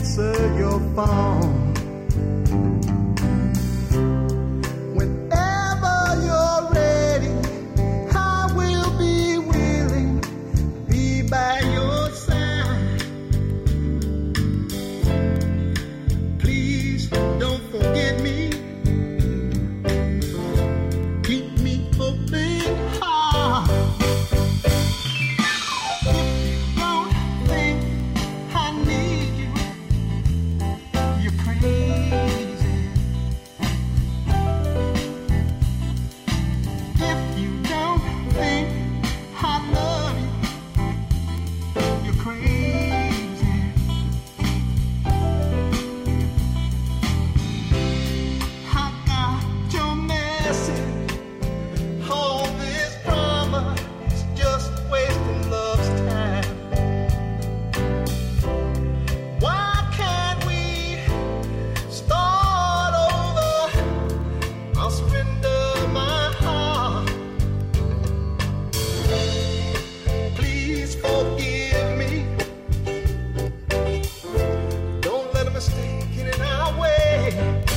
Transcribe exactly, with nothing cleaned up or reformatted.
answer your phone. Whenever you're ready, I will be willing to be by your side. Please don't forget me. Keep me open heart. If you don't think I need you, you're crazy. If you don't think I love you, you're crazy. I got your message. All this drama is just wasting love's time. Why can't we start over? I'll surrender my heart. Please forgive me. Don't let a mistake get in our way.